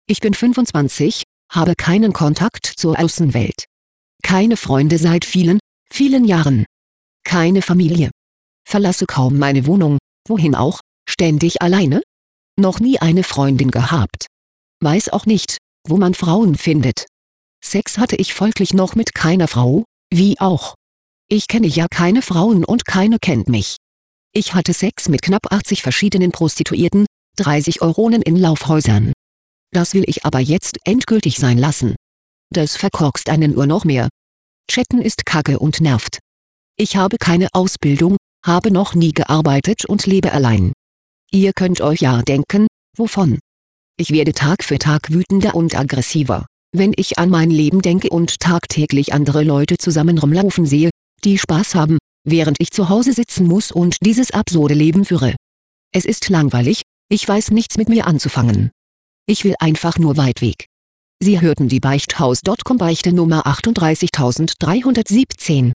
Ich bin 25, habe keinen Kontakt zur Außenwelt. Keine Freunde seit vielen, vielen Jahren. Keine Familie. Verlasse kaum meine Wohnung, wohin auch, ständig alleine? Noch nie eine Freundin gehabt. Weiß auch nicht, wo man Frauen findet. Sex hatte ich folglich noch mit keiner Frau, wie auch. Ich kenne ja keine Frauen und keine kennt mich. Ich hatte Sex mit knapp 80 verschiedenen Prostituierten, 30 Euronen in Laufhäusern. Das will ich aber jetzt endgültig sein lassen. Das verkorkst einen nur noch mehr. Chatten ist Kacke und nervt. Ich habe keine Ausbildung, habe noch nie gearbeitet und lebe allein. Ihr könnt euch ja denken, wovon. Ich werde Tag für Tag wütender und aggressiver, wenn ich an mein Leben denke und tagtäglich andere Leute zusammen rumlaufen sehe, die Spaß haben, während ich zu Hause sitzen muss und dieses absurde Leben führe. Es ist langweilig, ich weiß nichts mit mir anzufangen. Ich will einfach nur weit weg. Sie hörten die Beichthaus.com Beichte Nummer 38317.